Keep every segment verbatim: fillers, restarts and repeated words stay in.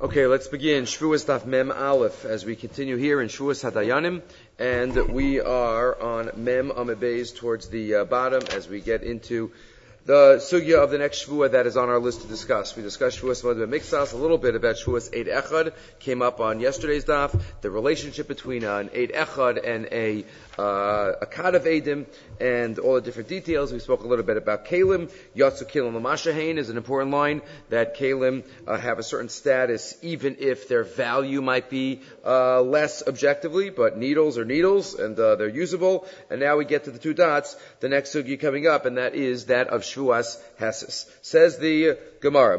Okay, let's begin Shvuas Daf Mem Aleph as we continue here in Shvuas Hadayanim, and we are on Mem Amud Beis towards the uh, bottom as we get into the sugya of the next Shvuah that is on our list to discuss. We discussed Shvuas Moed B'Miktsas, a little bit about Shvuas Eid Echad, came up on yesterday's daf, the relationship between uh, an Eid Echad and a uh, a Kad of Eidim, and all the different details. We spoke a little bit about Kalim. Yatsu Kalim L'Mashahain is an important line, that Kalim uh, have a certain status even if their value might be uh, less objectively, but needles are needles, and uh, they're usable. And now we get to the two dots, the next sugya coming up, and that is that of Shvuas Hesis. Says the Gemara,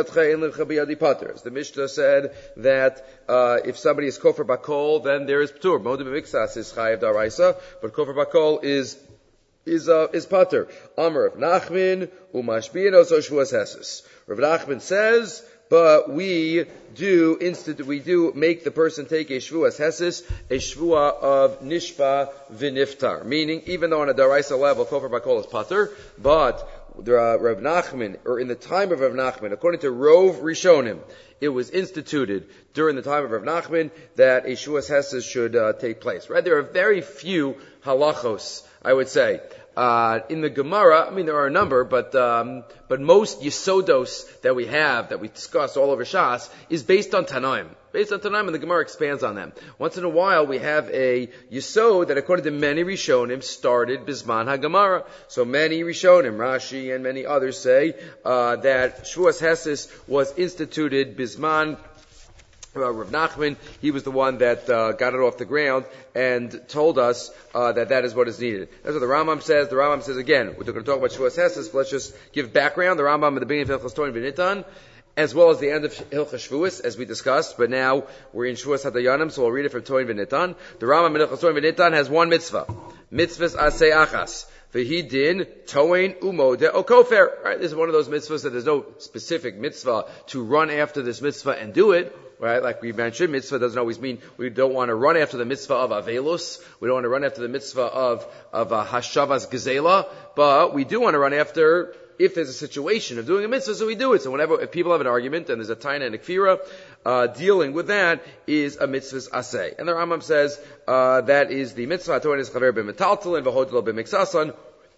the Mishnah said that uh, if somebody is kofar bakol, then there is ptur. Moed B'Miktsas is chayav daraisa, but kofar bakol is is uh, is pater. Amar of Nachman umashbiin oso Shvuas Hesis. Rav Nachman says, but we do instant, we do make the person take a Shvuas Hesis, a Shvua of Nishpa V'Niftar. Meaning, even though on a daraisa level, kofar bakol is pater, but the uh, Rav Nachman, or in the time of Rav Nachman, according to Rov Rishonim, it was instituted during the time of Rav Nachman that a Shvuas Hesis should uh, take place. Right? There are very few halachos, I would say. Uh, in the Gemara, I mean, there are a number, but, um, but most Yisodos that we have, that we discuss all over Shas, is based on Tanaim. Based on Tanaim, and the Gemara expands on them. Once in a while, we have a Yisod that, according to many Rishonim, started Bisman HaGemara. So many Rishonim, Rashi and many others say, uh, that Shvuas Hesis was instituted Bisman Uh, Rav Nachman, he was the one that uh, got it off the ground and told us uh, that that is what is needed. That's what the Rambam says. The Rambam says again, we're going to talk about Shvuas Hesis, but let's just give background. The Rambam at the beginning of Hilchos Toin V'Nitan, as well as the end of Hilchos Shvuas, as we discussed, but now we're in Shvuas Hadayanim, so we'll read it from Toin V'Nitan. The Rambam in Hilchos Toin V'Nitan has one mitzvah. Mitzvahs aseh achas. V'hidin, toin, umode, okofer. Right? This is one of those mitzvahs that there's no specific mitzvah to run after this mitzvah and do it. Right? Like we mentioned, mitzvah doesn't always mean we don't want to run after the mitzvah of avelus. We don't want to run after the mitzvah of, of uh, hashavas gezela. But we do want to run after, if there's a situation of doing a mitzvah, so we do it. So whenever, if people have an argument and there's a taina and a kfira, uh, dealing with that is a mitzvah's aseh. And the Rambam says, uh, that is the mitzvah, toin is chaver b'metaltalin, v'hodelo b'miksasan,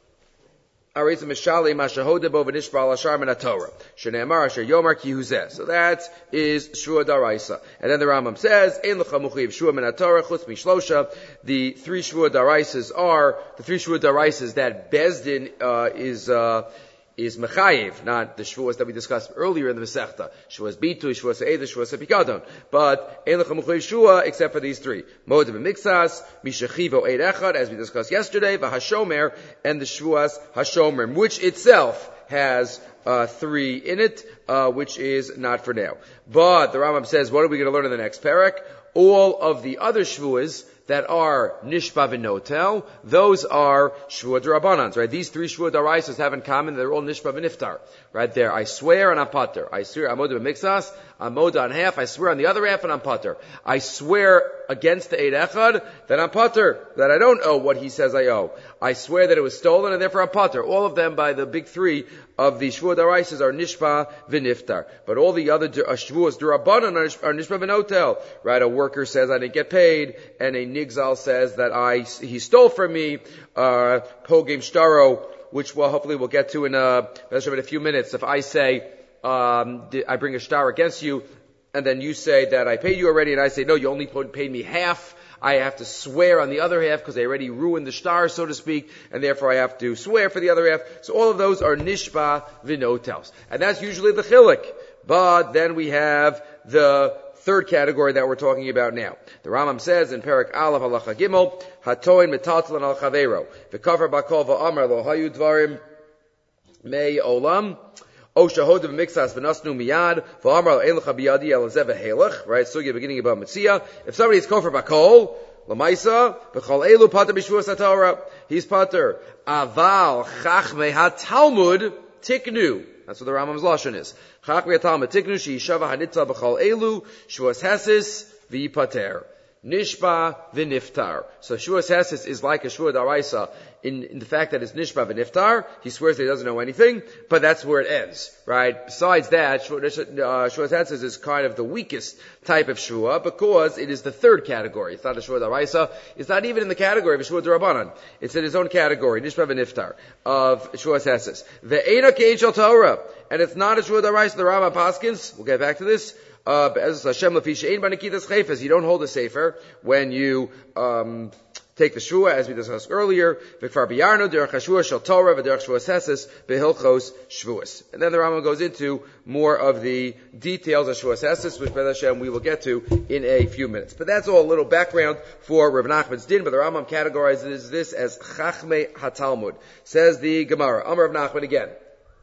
so that is Shua Daraisa. And then the Rambam says, the three Shua Daraisas are, the three Shua Daraisas that Bezdin uh, is uh, is Mechayev, not the Shvuas that we discussed earlier in the Masechta. Shvuas Bitu, Shvuas Eidah, Shvuas Pikadon. But, Ein Lecha Mechuyev Shua, except for these three. Moed B'Miktsas, Mishachivo Eid Echad, as we discussed yesterday, V'Hashomer, and the Shvuas Hashomer, which itself has uh, three in it, uh, which is not for now. But, the Rambam says, what are we going to learn in the next parak? All of the other Shvuas that are Nishpa V'Notel, those are Shvuah D'Rabbanans, right? These three Shvuah D'Araisas have in common, they're all Nishpa V'Niftar, right there. I swear and I'm pater. I swear, Amod B'Miktsas, I'm Moda on half, I swear on the other half and I'm pater. I swear against the Eid Echad that I'm pater, that I don't owe what he says I owe. I swear that it was stolen and therefore I'm pater. All of them by the big three of the Shvuah D'Araisas are Nishpa V'Niftar. But all the other uh, Shvuahs D'Rabbanan are Nishpa V'Notel, right? A worker says I didn't get paid, and a Nigzal says that I, he stole from me, uh, Pogim Shtaro, which we'll hopefully we'll get to in a, in a few minutes. If I say, um, I bring a star against you, and then you say that I paid you already, and I say, no, you only paid me half, I have to swear on the other half because I already ruined the star, so to speak, and therefore I have to swear for the other half. So all of those are Nishpa V'Notels. And that's usually the Chilik. But then we have the third category that we're talking about now. The Rambam says in Perek Aleph Halacha Gimel, Hatoin metaltalan al chavero, v'kafar bakol v'amar lo hayu dvarim mei olam, o shahod v'miktsas v'nasnu miyad, v'amar lo ein lecha biyadi el zeh v'helech, right, so you're beginning about Mitzia. If somebody is kofar bakol, l'maisa, v'chol elu pater b'shvuas haTorah, he's pater. Aval chachmei haTalmud tiknu. That's what the Rambam's lashon is. Chachmei haTalmud tiknu she'ishava hanitza b'chol elu shvuas hesis v'yipater. Nishpa v'niftar. So Shvuas Hesis is like a Shvuah D'Araisa in, in the fact that it's nishba v'niftar. He swears that he doesn't know anything, but that's where it ends, right? Besides that, Shuas Hatzis is kind of the weakest type of shua because it is the third category. It's not a shua d'oraisa. It's not even in the category of a shua d'rabanan. It's in its own category, nishba v'niftar, of Shuas Hatzis. Ve'ena ke'en shel Torah, and it's not a shua d'oraisa. The Rama Paskins, we'll get back to this. Uh, Hashem lefi she'ein b'nekitas chayfas. You don't hold a sefer when you um, take the shua, as we discussed earlier. V'kfar biyarnu derech hashua shel Torah v'derech Shuas Hatzis behilchos shvuas. And then the Rambam goes into more of the details of Shuas Hatzis, which B'ez Hashem we will get to in a few minutes. But that's all a little background for Rav Nachman's din. But the Rambam categorizes this as Chachmei HaTalmud. Says the Gemara, Amar Rav Nachman again.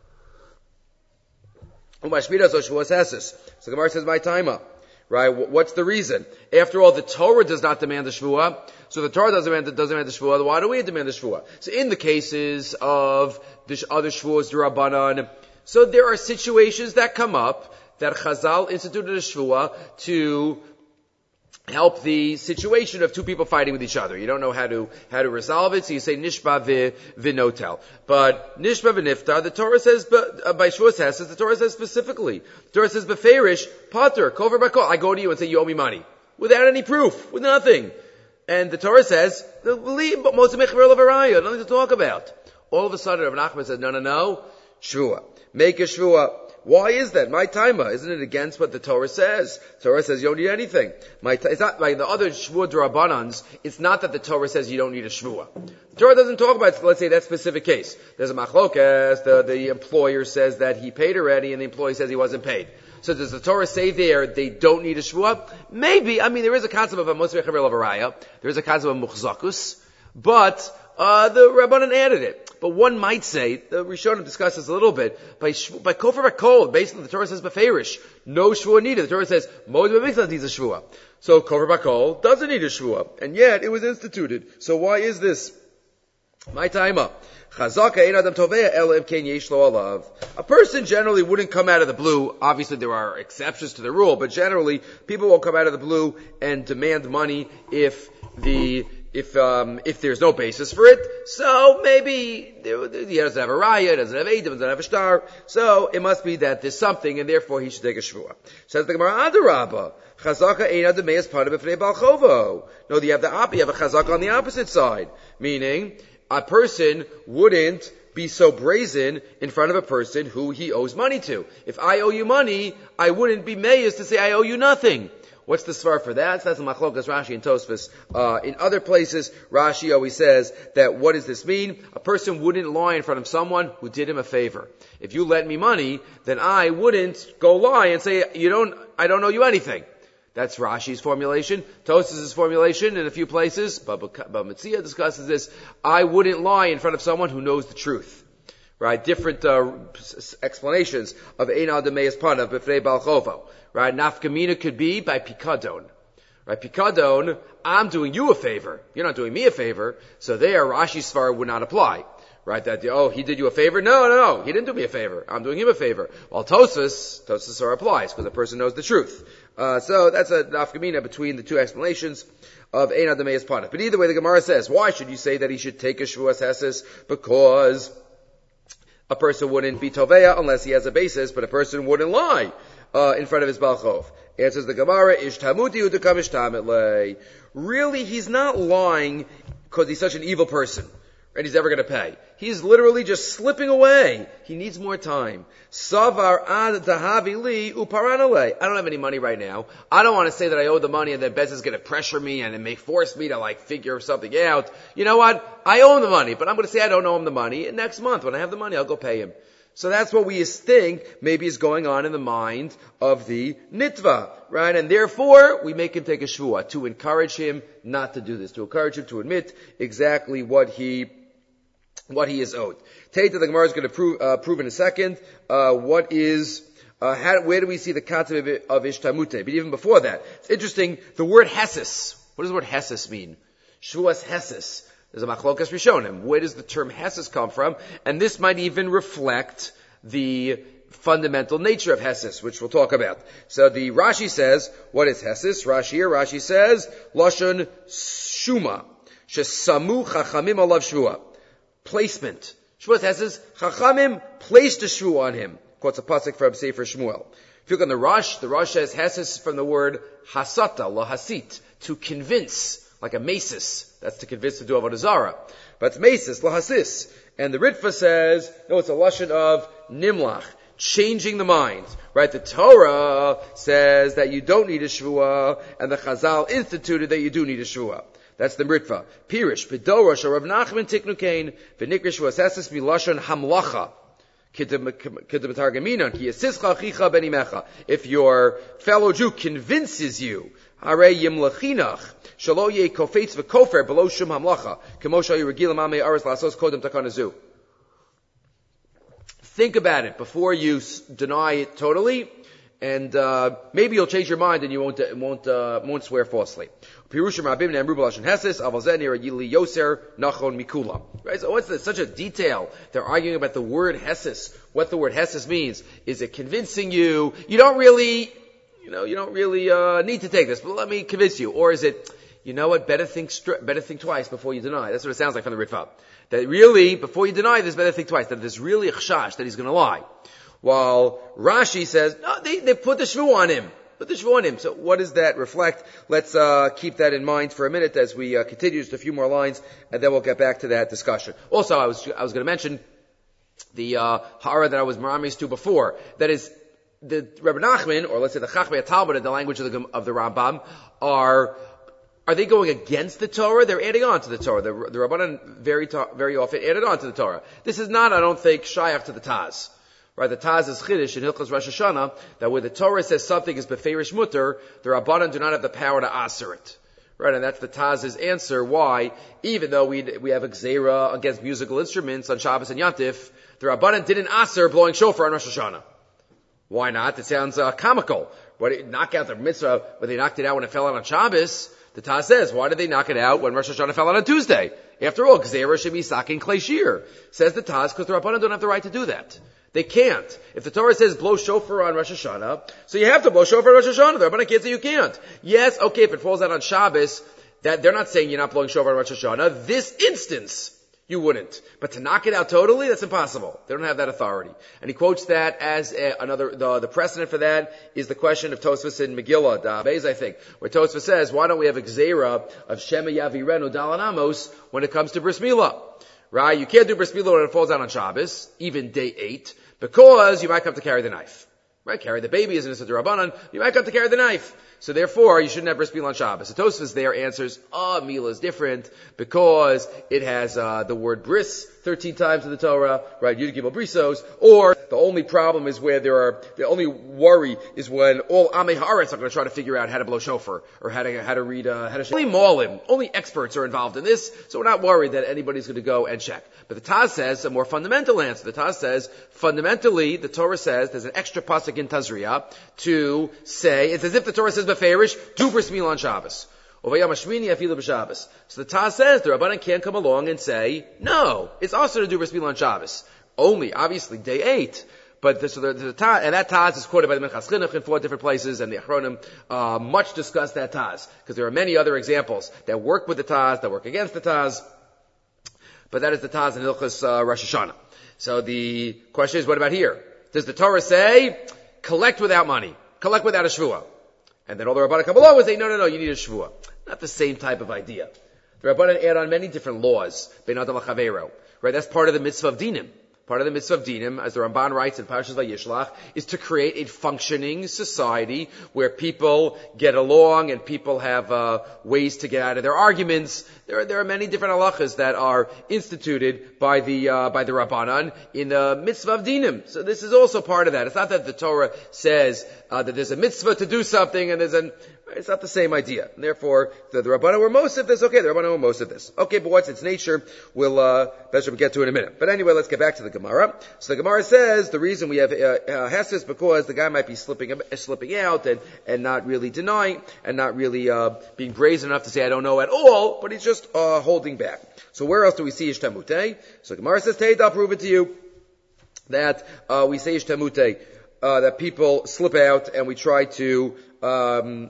So the Gemara says, my time up. Right? What's the reason? After all, the Torah does not demand the Shvuah. So the Torah doesn't demand, doesn't demand the Shvuah. Why do we demand the Shvuah? So in the cases of the other Shvuahs, D'Rabbanan, so there are situations that come up that Chazal instituted a Shvuah to help the situation of two people fighting with each other. You don't know how to, how to resolve it, so you say nishba v'notel. But nishba v'niftar, the Torah says, uh, by Shuas Hatzis, the Torah says specifically. The Torah says, beferish, pater, kover bakol. I go to you and say, you owe me money. Without any proof, with nothing. And the Torah says, believe, but most of mechver levaraya, nothing to talk about. All of a sudden, Rav Nachman says, no, no, no, shvua. Make a shvua. Why is that? My taima, isn't it against what the Torah says? The Torah says you don't need anything. My ta- it's not like the other shvua d'rabanans. It's not that the Torah says you don't need a shvua. The Torah doesn't talk about, let's say, that specific case. There's a machlokas. The, the employer says that he paid already, and the employee says he wasn't paid. So does the Torah say there they don't need a shvua? Maybe. I mean, there is a concept of a mosvei chaver levaraya. There is a concept of muchzakus, but uh the Rabbanan added it. But one might say, the Rishonim discussed this a little bit, by by kofer bakol, basically the Torah says beferish, no shvua needed. The Torah says Moshe B'Mitzvah needs a shvua. So kofer bakol doesn't need a shvua, and yet it was instituted. So why is this? My time up. A person generally wouldn't come out of the blue. Obviously there are exceptions to the rule, but generally people won't come out of the blue and demand money if the If um, if there's no basis for it. So maybe he doesn't have a raya, doesn't have eidim, doesn't have a star. So it must be that there's something, and therefore he should take a shvua. Says the Gemara, Adarabba, chazaka eina demeis pada b'fnei bal chovo. No, you have the op- you have a chazaka on the opposite side, meaning a person wouldn't be so brazen in front of a person who he owes money to. If I owe you money, I wouldn't be meiz to say I owe you nothing. What's the svar for that? So that's the machlokas Rashi and Tosfos. Uh, in other places, Rashi always says that what does this mean? A person wouldn't lie in front of someone who did him a favor. If you lent me money, then I wouldn't go lie and say, you don't, I don't owe you anything. That's Rashi's formulation. Tosfos' formulation in a few places, Baba Metzia discusses this. I wouldn't lie in front of someone who knows the truth. Right? Different, uh, explanations of Eina Demeis Pana B'fnei Bal Chovo. Right? Nafkamina could be by Pikadon. Right? Pikadon, I'm doing you a favor. You're not doing me a favor. So there, Rashi's Svar would not apply. Right? That, oh, he did you a favor? No, no, no. He didn't do me a favor. I'm doing him a favor. While Tosfos, Tosfos Svar applies, because the person knows the truth. Uh, so that's a nafkamina between the two explanations of Eina Demeis Pana. But either way, the Gemara says, why should you say that he should take a Shuas Hatzis? Because a person wouldn't be Toveya unless he has a basis, but a person wouldn't lie uh, in front of his Balchov. Answers the Gemara, Ishtamuti u'tukam ishtamet. Really, he's not lying because he's such an evil person, and he's never going to pay. He's literally just slipping away. He needs more time. Savar ad dahavi li uparanale. I don't have any money right now. I don't want to say that I owe the money and then Bez is going to pressure me and it may force me to like figure something out. You know what? I owe him the money, but I'm going to say I don't owe him the money. And next month, when I have the money, I'll go pay him. So that's what we think maybe is going on in the mind of the nitva, right? And therefore, we make him take a shvuah to encourage him not to do this, to encourage him to admit exactly what he what he is owed. Taita, the Gemara is going to prove, uh, prove in a second, uh, what is, uh, how, where do we see the concept of, of ishtamute? But even before that, it's interesting, the word hesis. What does the word hesis mean? Shvuas hesis. There's a machlokas rishonim. Where does the term hesis come from? And this might even reflect the fundamental nature of hesis, which we'll talk about. So the Rashi says, what is hesis? Rashi here, Rashi says, Lashon shuma, shesamu chachamim alav shvua. placement. Shavuos Hesses, Chachamim placed a shvu on him. Quotes a pasuk from Sefer Shmuel. If you look on the Rosh, the Rosh says Hesses from the word hasata, lahasit, to convince, like a masis. That's to convince to do avodah zarah. But it's masis, lahasis. And the Ritva says, no, it's a lashon of nimlach, changing the mind. Right? The Torah says that you don't need a shvuah, and the Chazal instituted that you do need a shvuah. That's the Ritva. Pirish, B'dorosh, or Rav Nachman Tiknu Kain, V'nikrish Shavuos Hesses Milashon Hamlacha. If your fellow Jew convinces you, think about it before you deny it totally, and uh, maybe you'll change your mind and you won't won't uh, won't swear falsely. Right? So what's this? Such a detail. They're arguing about the word Hesses. What the word Hesses means. Is it convincing you? You don't really, you know, you don't really uh, need to take this, but let me convince you. Or is it, you know what? Better think stri- better think twice before you deny. That's what it sounds like from the Ritva. That really, before you deny this, better think twice. That there's really a chashash that he's going to lie. While Rashi says, no, they, they put the shvu on him. Put the shvu on him. So what does that reflect? Let's uh, keep that in mind for a minute as we uh, continue just a few more lines, and then we'll get back to that discussion. Also, I was I was going to mention the uh, hara that I was maramis to before. That is, the Rebbe Nachman, or let's say the Chachmei Talmud in the language of the, of the Rambam, are are they going against the Torah? They're adding on to the Torah. The, the Rabbanan very ta- very often added on to the Torah. This is not, I don't think, shayach to the Taz. Right, the Taz is Chiddush in Hilchos Rosh Hashanah, that where the Torah says something is beferish mutter, the Rabbanan do not have the power to aser it. Right, and that's the Taz's answer why, even though we we have a gzeira against musical instruments on Shabbos and Yantif, the Rabbanan didn't aser blowing shofar on Rosh Hashanah. Why not? It sounds uh, comical. Why did knock out the mitzvah when they knocked it out when it fell out on Shabbos? The Taz says, why did they knock it out when Rosh Hashanah fell out on Tuesday? After all, gzeira should be saking klei shir. Says the Taz, because the Rabbanan don't have the right to do that. They can't. If the Torah says blow shofar on Rosh Hashanah, so you have to blow shofar on Rosh Hashanah. The Rabbanan can't say you can't. Yes, okay, if it falls out on Shabbos, that they're not saying you're not blowing shofar on Rosh Hashanah. This instance, you wouldn't. But to knock it out totally, that's impossible. They don't have that authority. And he quotes that as a, another, the, the precedent for that is the question of Tosfos in Megillah, Da'abez, I think, where Tosfos says, why don't we have a gzeira of Shema Yavirenu Dalan Amos when it comes to Bris Milah? Right? You can't do Bris Milah when it falls out on Shabbos, even day eight, because you might come to carry the knife. Right? Carry the baby, isn't it? The Rabbanan. You might come to carry the knife. So therefore, you shouldn't have bris milah on Shabbos. So Tosfos there answers, ah, oh, milah is different because it has uh, the word bris thirteen times in the Torah, right? Yud Gimel Brisos. Or the only problem is where there are, the only worry is when all Amei Haaretz are going to try to figure out how to blow shofar or how to how to read, uh, how to. Only Molim, only experts are involved in this, so we're not worried that anybody's going to go and check. But the Taz says a more fundamental answer. The Taz says fundamentally, the Torah says there's an extra pasuk in Tazria to say it's as if the Torah says beferish, do bris milah on Shabbos. So the Taz says the Rabbanan can't come along and say, no, it's also to do bris milah on Shabbos. Only, obviously, day eight. But the, so the, the Taz, and that Taz is quoted by the Minchas Chinuch in four different places, and the Achronim uh, much discuss that Taz, because there are many other examples that work with the Taz, that work against the Taz. But that is the Taz in Hilchos uh, Rosh Hashanah. So the question is, what about here? Does the Torah say, collect without money, collect without a shvuah? And then all the Rabbanan come along and say, no, no, no, you need a shvuah. Not the same type of idea. The Rabbanan add on many different laws. Ben Adam L'Chaveiro. Right? That's part of the mitzvah of dinim. Part of the mitzvah of dinim, as the Ramban writes in Parashas Vayishlach, is to create a functioning society where people get along and people have uh, ways to get out of their arguments. There are, there are many different halachas that are instituted by the uh, by the Rabbanan in the mitzvah of dinim. So this is also part of that. It's not that the Torah says uh, that there's a mitzvah to do something and there's an it's not the same idea. And therefore, the, the Rabbanan were most of this. Okay, the Rabbanan were most of this. Okay, but what's its nature? We'll uh, we'll get to in a minute. But anyway, let's get back to the Gemara. So the Gemara says the reason we have uh, uh, Hesed is because the guy might be slipping uh, slipping out and, and not really denying and not really uh, being brazen enough to say I don't know at all, but he's just uh, holding back. So where else do we see Ishtamute? So the Gemara says, Teit, I'll prove it to you that uh, we say Ishtamute, uh, that people slip out and we try to um,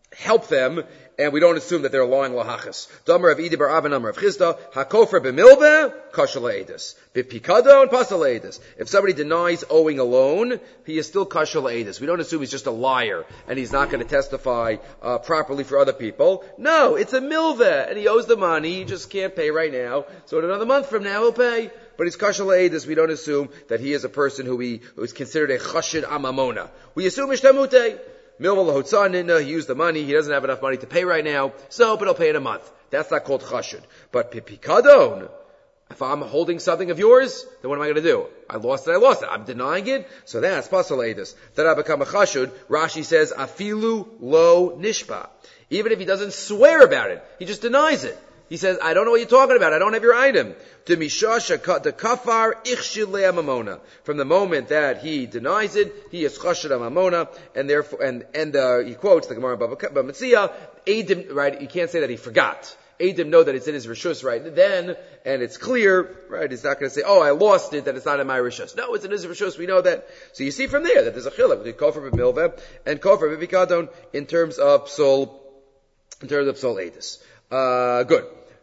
help them, and we don't assume that they're lying lahachas. Damar of Idibar Avan Amar of Chizda, hakofer b'milveh, kashal le'edus. B'pikadon, pasal le'edus. If somebody denies owing a loan, he is still kashal le'edus. We don't assume he's just a liar, and he's not going to testify uh, properly for other people. No, it's a milveh, and he owes the money, he just can't pay right now, so in another month from now he'll pay. But he's kashal le'edus. We don't assume that he is a person who, we, who is considered a chashid amamona. We assume ishtamuteh. Milva lahotza nina, he used the money, he doesn't have enough money to pay right now, so, but he'll pay in a month. That's not called chashud. But pipikadon, if I'm holding something of yours, then what am I going to do? I lost it, I lost it. I'm denying it, so that's pasal le'edus. Then I become a chashud. Rashi says, afilu lo nishpa. Even if he doesn't swear about it, he just denies it. He says, I don't know what you're talking about. I don't have your item. From the moment that he denies it, he is chashid mamona, and therefore, and and uh, he quotes the Gemara Bava Metzia, Eidim, right? You can't say that he forgot. Eidim know that it's in his rishus right then, and it's clear, right? He's not going to say, oh, I lost it, that it's not in my rishus. No, it's in his rishus. We know that. So you see from there that there's a chiluk between kofer b'milveh and kofer b'pikadon in terms of psol, in terms of psol edus. Uh, good.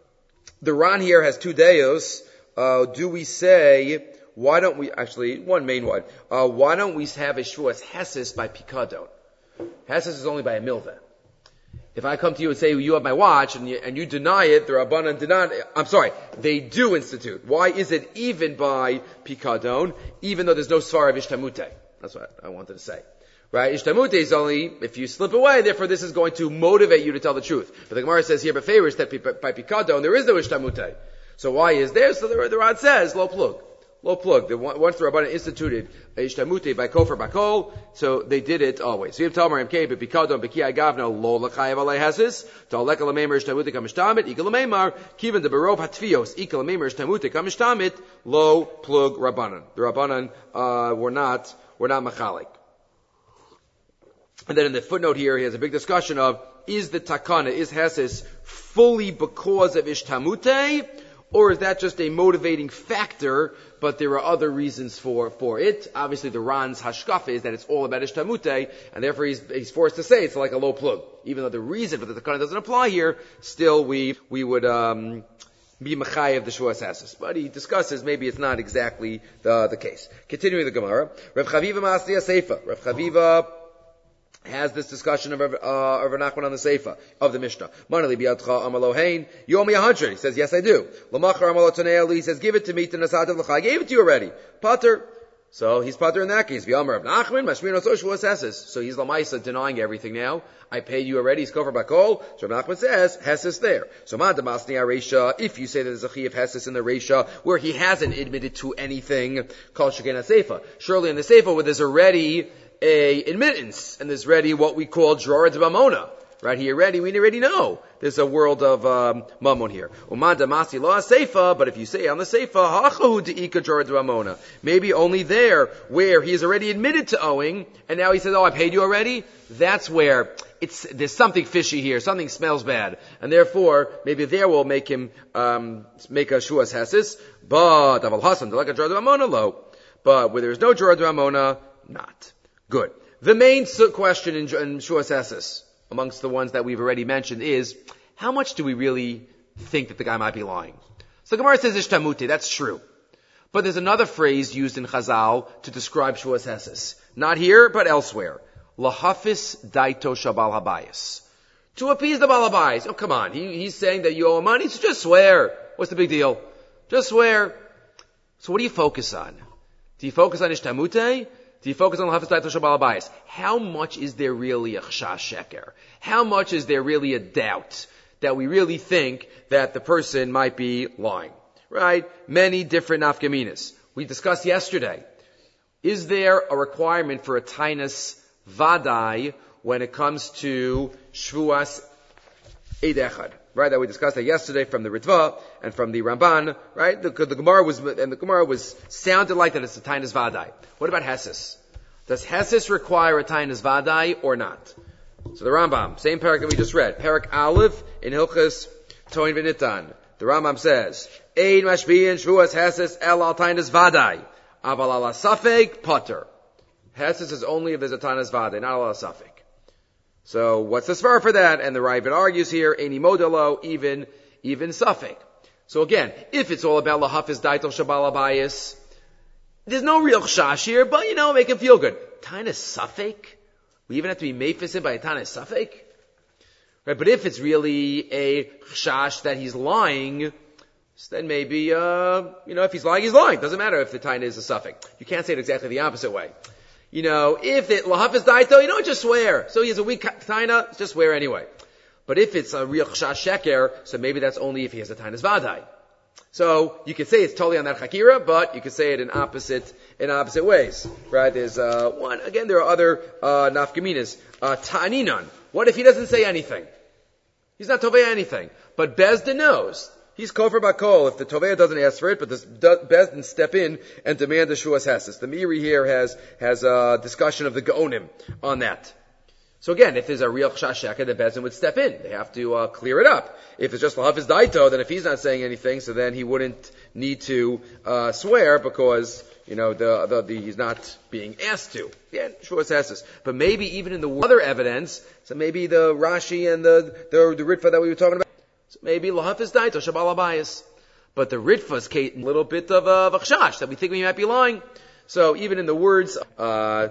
The Ran here has two deos. Uh, do we say, why don't we, actually, one main one, uh, why don't we have a shvuas hesis by pikadon? Hesis is only by a milveh. If I come to you and say, you have my watch, and you, and you deny it, the Rabbanan did not, I'm sorry, they do institute. Why is it even by pikadon, even though there's no svar of ishtamute? That's what I wanted to say. Right? Ishtamute is only if you slip away, therefore this is going to motivate you to tell the truth. But the Gemara says here, Beferish, that by Pikadon, there is no Ishtamute. So why is there? So the, the Rad says, lo plug. Lo plug. The, once the Rabbanan instituted Ishtamute by Kofer Bakol, so they did it always. So you have Talmar M K, but Pikadon, Beki Agavno, lo lachayev alei hasis, to aleka lamemer Ishtamute kamishtamit, ikal lamemar, kiven de berov hatfios, ikal lamemer Ishtamute kamishtamit, lo plug Rabbanan. The Rabbanan, uh, were not, were not machalik. And then in the footnote here, he has a big discussion of, is the takana, is hesis, fully because of ishtamute, or is that just a motivating factor, but there are other reasons for, for it? Obviously the Ran's hashkafa is that it's all about ishtamute, and therefore he's, he's forced to say it's like a low plug. Even though the reason for the takana doesn't apply here, still we, we would, um, be machai of the shvuas hesis. But he discusses maybe it's not exactly the, the case. Continuing the Gemara, Rav Chaviva Masliya Seifa. Rav Chaviva has this discussion of, uh, of Rav Nachman on the Seifa of the Mishnah. Manali biyadcha amalohein. You owe me a hundred. He says, yes, I do. Lamachar amalotonei. He says, give it to me to nasat of l'cha. I gave it to you already. Pater. So he's pater in that case. V'amar Rav Nachman mashmir so shvuas hesis. So he's lamaisa denying everything now. I paid you already. He's kofer bakol. So Rav Nachman says hesis there. So ma damasni areisha. If you say that there's a chi of hesis in the reisha where he hasn't admitted to anything, kol sheken seifa. Surely in the seifa where there's already a admittance, and there's ready what we call Jorad Mamona. Right here, ready, we already know. There's a world of um, Mammon here. Umad Damasi La Seifa, but if you say on the Seifa, Hachahu De'ika Jorad Mamona. Maybe only there, where he is already admitted to owing, and now he says, oh, I paid you already? That's where it's, there's something fishy here, something smells bad. And therefore, maybe there will make him, um, make a Shuas Hesis, but, Aval Hasan, like a Jorad Mamona low. But where there's no Jorad Mamona, not. Good. The main question in, in Shuas Hesis, amongst the ones that we've already mentioned, is how much do we really think that the guy might be lying? So the Gemara says ishtamute, that's true. But there's another phrase used in Chazal to describe Shuas Hesis. Not here, but elsewhere. Lahafis daito shabal habayis. To appease the bal habayis. Oh, come on. He, he's saying that you owe him money, so just swear. What's the big deal? Just swear. So what do you focus on? Do you focus on ishtamute? Do you focus on Hafez Daito Shabal Habayis? How much is there really a chashash sheker? How much is there really a doubt that we really think that the person might be lying? Right? Many different nafkaminas. We discussed yesterday. Is there a requirement for a tainus vadai when it comes to shvuas eid echad? Right, that we discussed that yesterday from the Ritva and from the Ramban, right? The, the Gemara was, and the Gemara was sounded like that it's a tainus vadai. What about Hesis? Does Hesis require a tainus vadai or not? So the Rambam, same parak that we just read, parak Aleph in Hilchas Toin V'Nitan. The Rambam says, Ein mashbiyin shvuas Hesis el al tainus vadai, aval ala safek potter. Hesis is only if there's a tainus vadai, not ala safek. So what's the svara for that? And the Ravid argues here, Eini modelo, even, even suffix. So again, if it's all about lahafiz daitel shabal abayis, there's no real chash here, but you know, make him feel good. Taina suffix? We even have to be meifisin by a taina suffix? Right, but if it's really a chash that he's lying, so then maybe, uh, you know, if he's lying, he's lying. Doesn't matter if the taina is a suffix. You can't say it exactly the opposite way. You know, if it lahafiz daito, you know, just swear. So he has a weak taina, just swear anyway. But if it's a real chash sheker, so maybe that's only if he has a taina's vadai. So you could say it's totally on that chakira, but you could say it in opposite in opposite ways, right? There's uh, one again. There are other uh, nafkaminas. Uh, ta'aninon. What if he doesn't say anything? He's not tovei anything, but Bezdin knows. He's kofar bakol if the Tovea doesn't ask for it, but the Bezdin step in and demand the Shuas Hesses. The Meiri here has, has a discussion of the Gaonim on that. So again, if there's a real Chashaka, the Bezdin would step in. They have to, uh, clear it up. If it's just Lahafiz Daito, then if he's not saying anything, so then he wouldn't need to, uh, swear because, you know, the, the, the, he's not being asked to. Yeah, Shuas Hesses. But maybe even in the other evidence, so maybe the Rashi and the, the, the Ritva that we were talking about, so maybe lahafiz daito shabal abayis, but the ritva's a little bit of a chash that we think we might be lying. So even in the words, uh,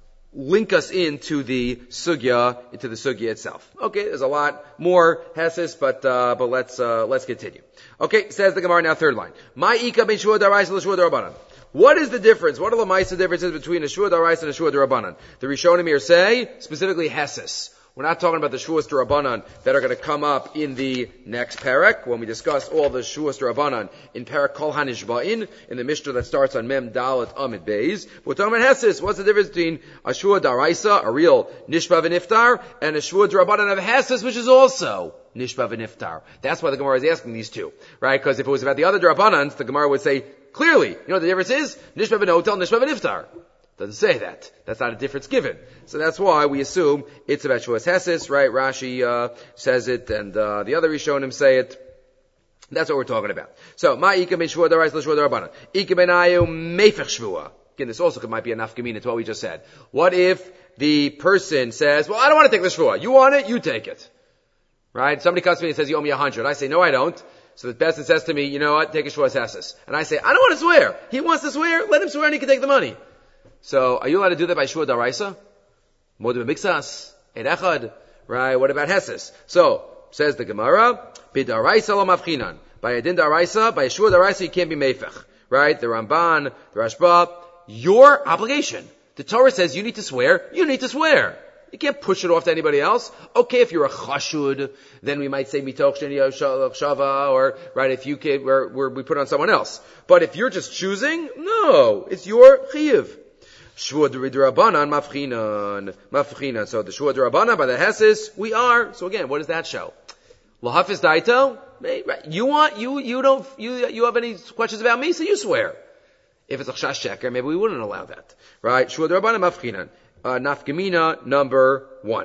link us into the sugya, into the sugya itself. Okay, there's a lot more heses, but uh, but let's uh, let's continue. Okay, says the Gemara now, third line. Ma'ika ben shua daraisa l'shua darabanan. What is the difference? What are the ma'isa differences between a shua daraisa and a shua darabanan? The Rishonim here say specifically heses. We're not talking about the Shuas D'Rabbanan that are going to come up in the next parak when we discuss all the Shuas D'Rabbanan in parak Kol HaNishba'in, in the Mishnah that starts on Mem Dalet Amid Beis. We're talking about Hesis. What's the difference between a Shua D'Araisa, a real Nishba V'Niftar, and a Shua D'Rabbanan of Hesis, which is also Nishba V'Niftar? That's why the Gemara is asking these two, right? Because if it was about the other D'Rabbanans, the Gemara would say clearly, you know what the difference is? Nishba V'Notel, Nishba V'Niftar. Doesn't say that. That's not a difference given. So that's why we assume it's about Shuas Hesis, right? Rashi uh, says it, and uh, the other Rishonim say it. That's what we're talking about. So, Ma'ika ben Shua D'Oraisa l'Shua D'Rabbanan. Ika ben Ayu Meifech Shvua. Again, this also might be a nafkamina to what we just said. What if the person says, well, I don't want to take the Shvua. You want it? You take it. Right? Somebody comes to me and says, you owe me a hundred. I say, no, I don't. So the person says to me, you know what? Take a Shuas Hesis. And I say, I don't want to swear. He wants to swear. Let him swear and he can take the money. So, are you allowed to do that by Shua D'Araisa? Modu B'Mixas, Ein Echad, right? What about Hesis? So, says the Gemara, B'D'Araisa lo mavchinan. By a Din D'Araisa, by a Shua D'Araisa, you can't be Meifech. Right? The Ramban, the Rashba, your obligation. The Torah says you need to swear, you need to swear. You can't push it off to anybody else. Okay, if you're a chashud, then we might say mitoch sheni shava, or, right, if you can, where, where we put it on someone else. But if you're just choosing, no, it's your chiyuv. Shua d'Rabbanan mafchinan, mafchinan. So the Shua d'Rabbanan by the Hesis, we are. So again, what does that show? Lahafiz daito. You want, you, you don't, you, you have any questions about me? So you swear. If it's a chash sheker, maybe we wouldn't allow that, right? Shua d'Rabbanan mafchinan. Uh, nafkamina number one.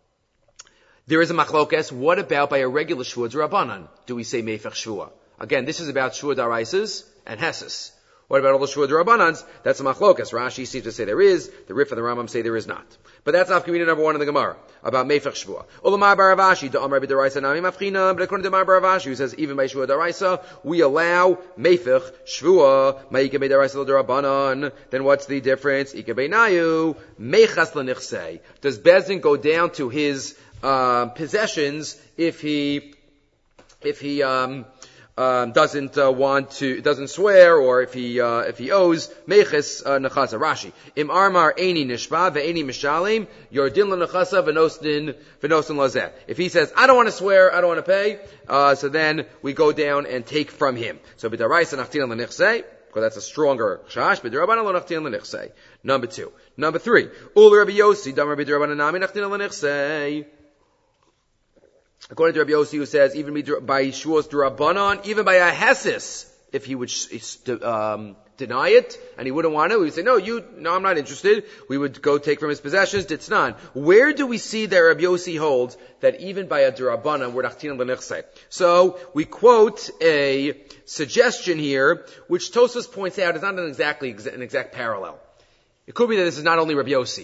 There is a machlokes. What about by a regular Shua d'Rabbanan? Do we say meifech shua? Again, this is about Shua d'Araisas and Hesis. What about all the Shua D'Rabbanans? That's a machlokas. Rashi seems to say there is. The Rif and the Rambam say there is not. But that's nafkamina number one in the Gemara about Meifech Shvua. Ulamar Baravashi to Amar B'Daraisa Nami Mafchina. But according to Mar Baravashi, who says even by Shua D'Araisa we allow Meifech Shvua Ma'ika B'Daraisa L'D'Rabbanan. Then what's the difference? Ika B'Nayu Meichas L'Nichsei. Does Bezdin go down to his uh, possessions if he if he um, Um, doesn't uh, want to, doesn't swear, or if he uh, if he owes meches uh, nechasa. Rashi im armar eini nishba ve'eini mishalim yordin lenechasa v'nosdin v'nosdin lazeh. If he says I don't want to swear, I don't want to pay, uh, so then we go down and take from him. So b'daraisa nachtin l'nichsei, because that's a stronger chash. B'darabanan lo nachtin l'nichsei. Number two. Number three. Ul Rabbi Yossi damar b'darabanan nami nachtin l'nichsei. According to Rabbi Yossi, who says even by Shuas D'Rabbanan, even by a Hesis, if he would um, deny it and he wouldn't want it, we would say, no, you, no, I'm not interested. We would go take from his possessions. Ditznan. Where do we see that Rabbi Yossi holds that even by a D'Rabbanan we're nachtin l'nichsei? So we quote a suggestion here, which Tosfos points out is not an exactly an exact parallel. It could be that this is not only Rabbi Yossi.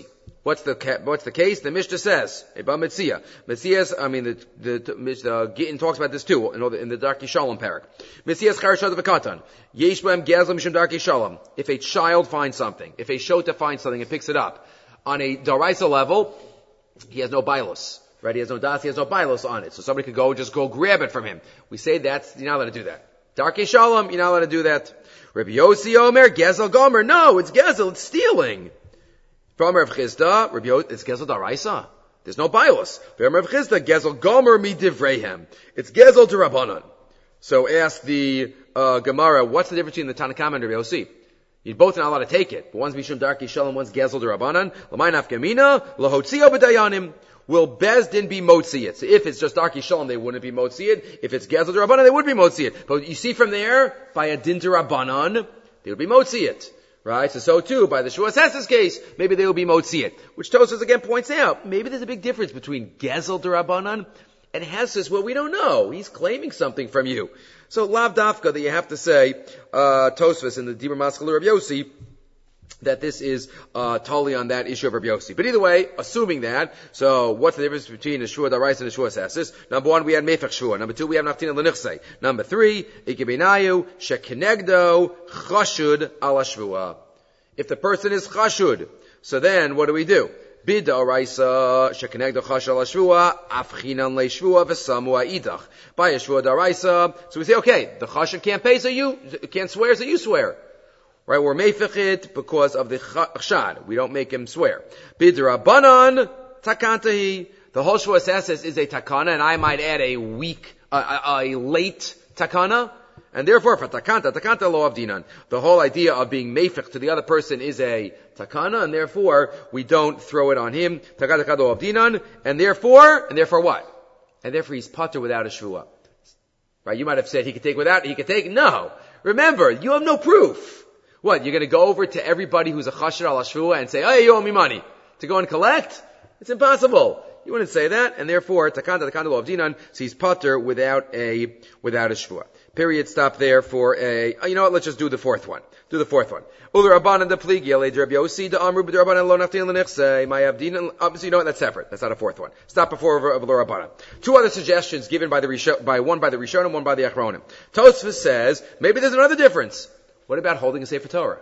What's the what's the case? The Mishnah says, Eba Metzia. Metzias, I mean, the the, the uh, Gittin talks about this too in the, in the Darkei Shalom parak. Metzias Charashad V'Katan. Yesh B'hem Gazlam Mishum Darkei Shalom. If a child finds something, if a shota finds something and picks it up on a daraisa level, he has no bilos, right? He has no das, he has no bilos on it. So somebody could go just go grab it from him. We say that's you're not allowed to do that. Darkei Shalom, you're not allowed to do that. Rabbi Yossi Omer Gezel Gomer. No, it's Gezel, it's stealing. From Rav Chisda, Rabbi Yossi, it's Gezel Daraisa. There's no bios. From Rav Chisda, Gezel Gomer mi Divreihem. It's Gezel to Rabbanan. So ask the uh, Gemara, what's the difference between the Tanakama and Rabbi Yossi? You're both not allowed to take it. But one's Mishum Darkei Shalom, one's Gezel to Rabbanan. L'may nafkamina, lahotzio b'dayanim. Will Bezdin be Motziyit? So if it's just Darkei Shalom, they wouldn't be Motziyit. If it's Gezel to Rabbanan, they would be Motziyit. But you see from there, by a Din to Rabbanan, they would be Motziyit. Right? So, so too, by the Shuas Hesses case, maybe they will be Motziyit. Which Tosfos again points out, maybe there's a big difference between Gezel to Rabbanan and Hesses. Well, we don't know. He's claiming something from you. So, Lav Dafka, that you have to say, uh, Tosfos in the Dibur Maskal Rabbi Yossi, that this is uh, totally on that issue of Rabbi Yossi. But either way, assuming that, so what's the difference between a Shua Darais and a Shua Sassis? Number one, we had Mefech Shua. Number two, we have Naftina L'Nichsei. Number three, Ikibinayu, Shekenegdo, Chashud, Ala Shvua. If the person is Chashud, so then what do we do? Bid Daraisa, Shekenegdo, Chashud, Ala Shvua, Afchinan Le Shvua, V'Samua Idach. By a Shua Daraisa, so we say, okay, the Chashud can't pay, so you, can't swear, so you swear. Right, we're meifechit because of the chashad. We don't make him swear. Bidrabanan takantahi. The whole Shuas Hesses is a takana, and I might add a weak, uh, a, a late takana, and therefore for takanta, takanta lo avdinan. The whole idea of being meifech to the other person is a takana, and therefore we don't throw it on him. Takanta takanta lo avdinan, and therefore, and therefore what? And therefore he's pater without a shvua. Right? You might have said he could take without, he could take. No. Remember, you have no proof. What, you're going to go over to everybody who's a chasher al shvua and say, hey, you owe me money to go and collect? It's impossible. You wouldn't say that, and therefore, takanta takanta lo avdinan, so he's pater without a, without a shvua. Period, stop there for a, oh, you know what, let's just do the fourth one. Do the fourth one. Ulu rabbanan de pligi, ele de Rabbi Yossi, de amru b'de rabbanan lo naftin l'nichsei, my avdinan, obviously you know what, that's separate. That's not a fourth one. Stop before of lo rabbanan. Two other suggestions given by the Rishon, by one by the Rishonim, one by the Achronim. Tosfos says, maybe there's another difference. What about holding a Sefer Torah?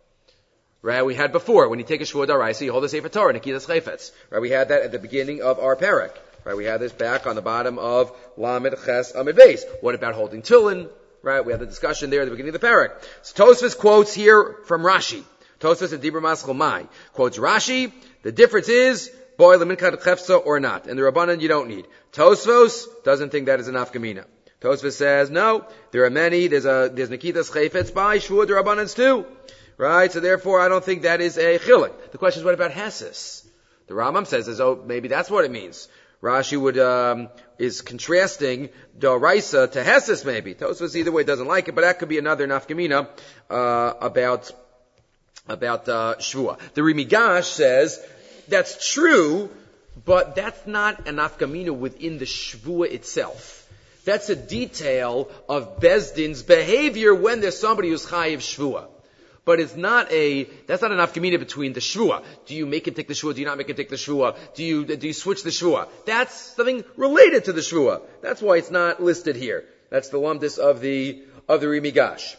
Right, we had before, when you take a Shua Daraisa, you hold a Sefer Torah, Nikitas Chayfetz. Right, we had that at the beginning of our parak. Right, we had this back on the bottom of Lamed Ches Amid Beis. What about holding Tillin? Right, we had the discussion there at the beginning of the parak. So Tosfos quotes here from Rashi. Tosfos and Dibur Maskal Mai quotes Rashi. The difference is, boy, Leminkat Chefsa or not. And the Rabbanan you don't need. Tosfos doesn't think that is an Afkamina. Tosfos says, no, there are many, there's a, there's Nikitas Chayfetz by Shua D'Rabbanans too. Right? So therefore I don't think that is a chilik. The question is, what about Hesses? The Rambam says as though maybe that's what it means. Rashi would, um, is contrasting D'Oraisa to Hesses maybe. Tosfos either way doesn't like it, but that could be another nafkamina, uh, about, about, uh, Shvua. The Rimigash says, that's true, but that's not an nafkamina within the Shvua itself. That's a detail of Bezdin's behavior when there's somebody who's chayiv shvua. But it's not a, that's not an afkamina between the shvua. Do you make him take the shvua? Do you not make him take the shvua? Do you, do you switch the shvua? That's something related to the shvua. That's why it's not listed here. That's the lumdis of the, of the Rimigash.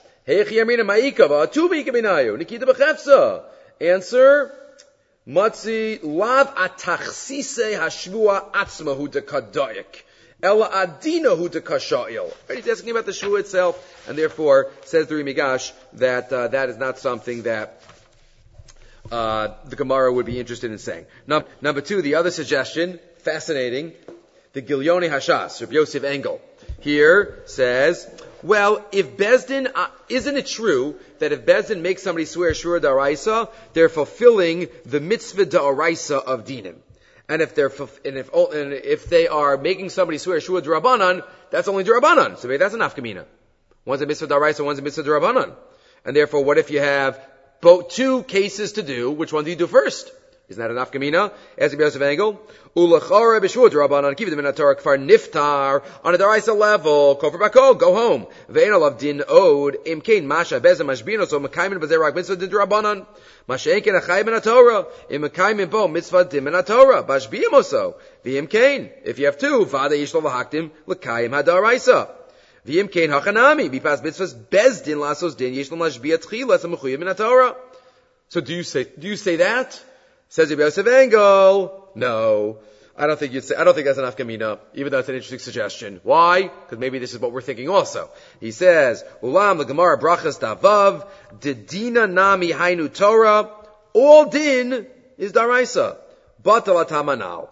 Answer, Matzi lav atachsise hashvua atzmahu dekadayik. Ela adina hu dekasha'il. He's asking about the shvua itself, and therefore says the Rimigash that uh, that is not something that uh, the Gemara would be interested in saying. Number, number two, the other suggestion, fascinating, the Gilyoni Hashas, Rabbi Yosef Engel, here says, well, if Bezdin, uh, isn't it true that if Bezdin makes somebody swear Shura Daraisa, they're fulfilling the mitzvah Daraisa of Dinim? And if they're, and if, and if they are making somebody swear Shua D'Rabbanan, that's only D'Rabbanan. So maybe that's an nafkamina. One's a mitzvah D'Oraisa, one's a mitzvah D'Rabbanan. And therefore, what if you have both two cases to do? Which one do you do first? Isn't that an afkamina? As a Yosef angle. Ulachara b'shvua d'Rabbanan kiv d'min haTorah kfar niftar on a daraisa level. Kofar bako, go home. Ve'en alav din od imkein masha bezem mashbino so mekaymin b'zerag mitzvah din d'Rabbanan. Masha enken achayim min haTorah im mekaymin bo mitzvah din min haTorah bashbiyim oso v'imkein. If you have two, vada yishlo v'haktim l'kayim hadaraisa. V'imkein hachanami bipas mitzvahs bezdin lasos din yishlo mashbiyah tchila samachuyim min haTorah. So do you say do you say that? Says Rabbi Yosef Engel, no. I don't think you'd say, I don't think that's an afkamina, even though it's an interesting suggestion. Why? Because maybe this is what we're thinking also. He says, Ulam the Gemara brachas davav, dedina nami hainu Torah, all din is daraisa. Batal atamanal.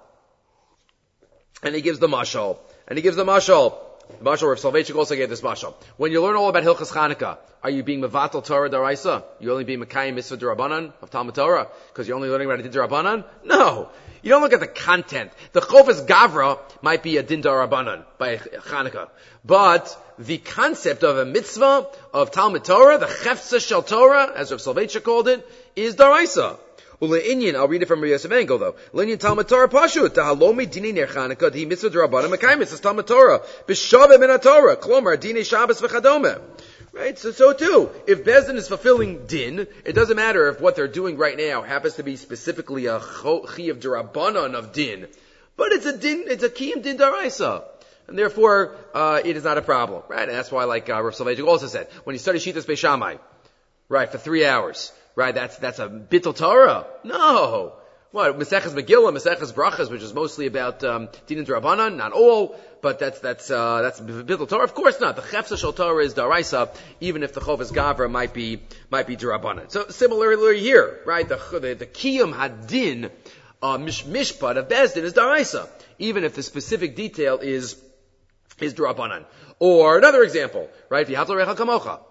And he gives the mashal. And he gives the mashal. The mashal, Rav Soloveitchik also gave this mashal. When you learn all about Hilchas Chanukah, are you being mevatel Torah daraisa? You only being mekayim mitzvah d'Rabbanan of Talmud Torah because you're only learning about a din d'Rabbanan? No, you don't look at the content. The Chofetz Gavra might be a din d'Rabbanan by Chanukah, but the concept of a mitzvah of Talmud Torah, the chefza shel Torah, as Rav Soloveitchik called it, is daraisa. Ule'inyan, I'll read it from Rabbi Yosef Engel though. Le'inyan Talmud Torah pashut, tahalomi dini ner Chanukah, di mitzvah d'Rabbanan, mekayim mitzvah Talmud Torah, b'shaveh min haTorah, klomar dini Shabbos v'chadome. Right? So, so too, if Bezdin is fulfilling din, it doesn't matter if what they're doing right now happens to be specifically a chiyuv d'Rabbanan of din, but it's a din, it's a kiyum din daraisa. And therefore, uh, it is not a problem. Right? And that's why, like, uh, Rav Soloveitchik also said, when you study Shitas Beis Shammai, right, for three hours, right, that's, that's a bittul Torah. No. What? Maseches Megillah, Maseches Brachas, which is mostly about, um, din d'Rabbanan, not all, but that's, that's, uh, that's bittul Torah. Of course not. The chefza shel Torah is daraisa, even if the Chofetz Gavra might be, might be d'Rabbanan. So similarly here, right, the, the, the kiyum hadin, uh, mish, mishpat of Bezdin is daraisa, even if the specific detail is, is d'Rabbanan. Or another example, right, v'yatzal recha kamocha.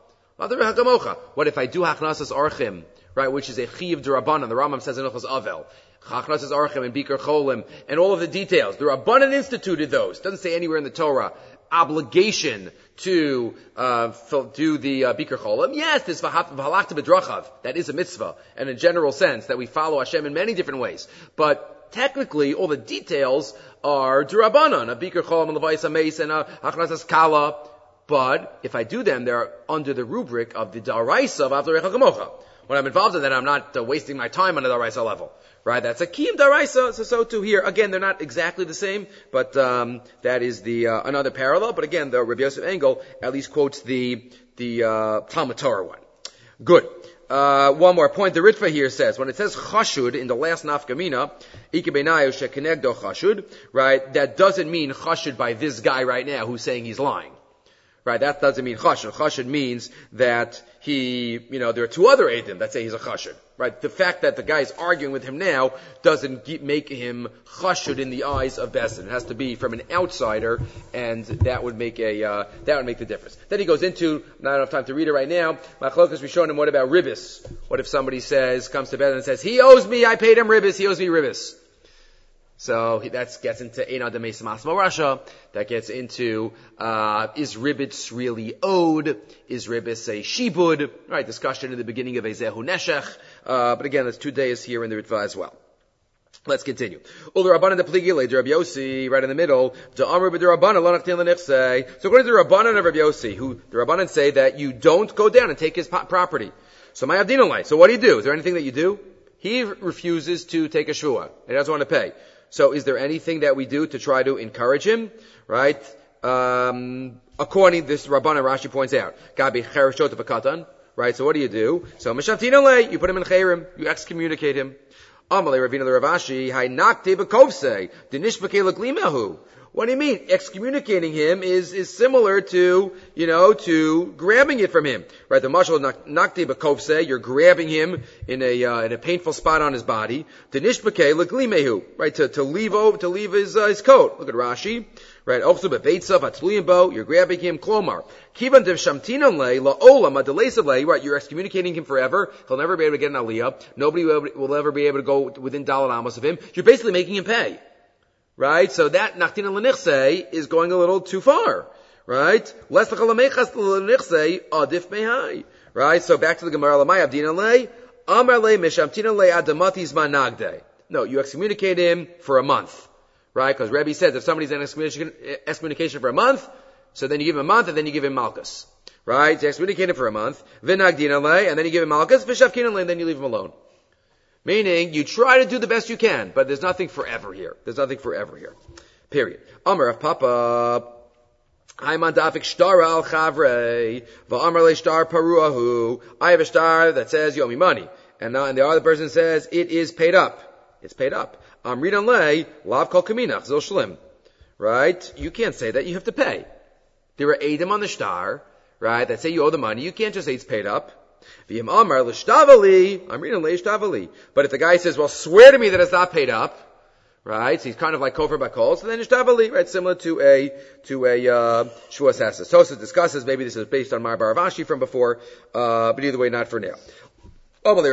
What if I do hachnasas archim, right, which is a chiyuv d'Rabbanan, the Rambam says in Hilchos Avel, hachnasas archim and bikur cholim, and all of the details. The Rabbanan instituted those. It doesn't say anywhere in the Torah obligation to uh, do the uh, bikur cholim. Yes, this v'halachta b'drachav, that is a mitzvah, and in a general sense that we follow Hashem in many different ways. But technically, all the details are d'Rabbanan, a bikur cholim and levayis hameis and a hachnasas kala. But if I do them, they're under the rubric of the daraisa of Avdei Recha Kamocha. When I'm involved in that, I'm not uh, wasting my time on the daraisa level, right? That's a kiyum daraisa. So, so too here. Again, they're not exactly the same, but um, that is the uh, another parallel. But again, the Rabbi Yosef Engel at least quotes the the uh, Talmud Torah one. Good. Uh, one more point. The Ritva here says when it says chashud in the last nafkamina, ikebenayu shekenegdo chashud, right? That doesn't mean chashud by this guy right now who's saying he's lying. Right, that doesn't mean chashud. Chashud means that he, you know, there are two other eidim that say he's a chashud. Right, the fact that the guy is arguing with him now doesn't ge- make him chashud in the eyes of Bezdin. It has to be from an outsider, and that would make a uh, that would make the difference. Then he goes into, not enough time to read it right now. Machlokas we've shown him. What about ribis? What if somebody says comes to Bezdin and says he owes me, I paid him ribis, he owes me ribis. So that gets into Eina Demeis Masmo Rasha. That gets into uh, is ribits really owed? Is ribis a shibud? Right, discussion in the beginning of Ezehu Neshech. Uh, but again, there's two days here in the Ritva as well. Let's continue. Ul Rabbanan de Pligile, de Rabbi Yossi, right in the middle. De Amr b'de Rabbanan lo nachtin l'nichsei. So according to the Rabbanan of Rabbi Yossi, who the Rabbanan say that you don't go down and take his property. So my Abdinalai. So what do you do? Is there anything that you do? He refuses to take a shua. He doesn't want to pay. So is there anything that we do to try to encourage him? Right? Um, according to this Rabbanan, Rashi points out, Gabi chereshot v'katan. Right? So what do you do? So Meshavtin alei, you put him in chayrim, you excommunicate him. Amalei Ravina the Ravashi, hay nakte b'kovsei, dinishbekei l'glimahu. What do you mean? Excommunicating him is, is similar to, you know, to grabbing it from him. Right? The mashal nakte b'kovsei, you're grabbing him in a, uh, in a painful spot on his body. Dinishbekei l'glimehu. Right? To, to leave over, to leave his, uh, his coat. Look at Rashi. Right? Ochsu bebeitzav atluyim bo, you're grabbing him, klomar. Kivan dev shamtinan le, la'olam adelesav le, right? You're excommunicating him forever. He'll never be able to get an aliyah. Nobody will, will ever be able to go within daled amos of him. You're basically making him pay. Right? So that nachtina l'nichsei is going a little too far. Right? Les l'chalamechas l'nichsei adif mehai. Right? So back to the Gemara, l'may abdina le, amar le mishamtina le adamatis managde. No, you excommunicate him for a month. Right? Because Rebbe says if somebody's in excommunication, excommunication for a month, so then you give him a month and then you give him Malchus. Right? You excommunicate him for a month, V'nagdin alei, and then you give him Malchus, V'shavkin alei, and then you leave him alone. Meaning, you try to do the best you can, but there's nothing forever here. There's nothing forever here. Period. Amar of Papa, Hayman dafik shtar al chavrei, va'amar le shtar paruahu. I have a star that says you owe me money. And now, and the other person says it is paid up. It's paid up. Amridan le, lav kol kaminach, zil shlim. Right? You can't say that, you have to pay. There are Edom on the star, right, that say you owe the money. You can't just say it's paid up. V'yim amar l'shtavali, amridan le shtabali. But if the guy says, well, swear to me that it's not paid up, right? So he's kind of like kofar bakol. So then ishtabali, right? Similar to a to a uh, shuas hasa. Tosa discusses maybe this is based on Mar Baravashi from before, uh, but either way, not for now. Wait a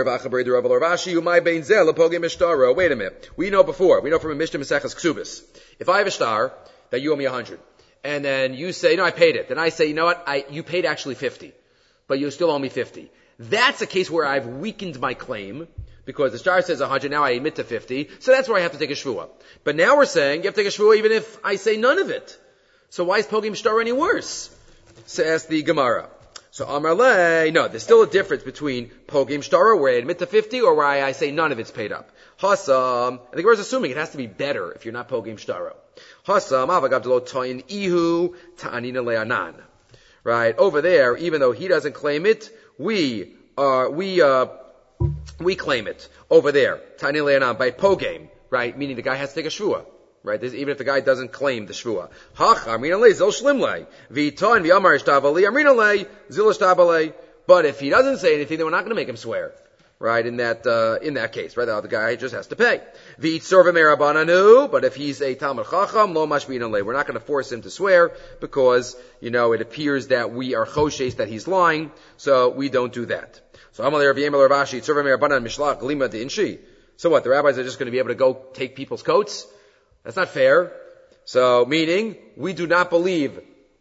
minute. We know before. We know from a Mishnah Maseches Ksubis. If I have a star that you owe me a hundred, and then you say, no, I paid it. Then I say, you know what? I you paid actually fifty, but you still owe me fifty. That's a case where I've weakened my claim. Because the star says one hundred, now I admit to fifty, so that's where I have to take a shvuah. But now we're saying you have to take a shvuah even if I say none of it. So why is Pogim Shtar any worse? Says the Gemara. So Amar Le, no, there's still a difference between Pogim Shtar, where I admit to fifty, or where I, I say none of it's paid up. Hasam, I think we're assuming it has to be better if you're not Pogim Shtar. Hasam, Avagabdalo Toyin Ihu, Ta'anina Le'anan. Right, over there, even though he doesn't claim it, we are, we, uh, we claim it over there, Tani Le'anan, by pogame, right? Meaning the guy has to take a shvuah, right? This, even if the guy doesn't claim the shvuah. Hach, amrina le, zil shlimle. V'ton v'yamar ishtabali, amrina le, zil ishtabale. But if he doesn't say anything, then we're not going to make him swear, right? In that, uh, in that case, right? The other guy just has to pay. V'yitzor v'merabananu, but if he's a Talmud Chacham, lo mashbina le. We're not going to force him to swear because, you know, it appears that we are choshes, that he's lying, so we don't do that. So so what, the rabbis are just going to be able to go take people's coats? That's not fair. So, meaning, we do not believe,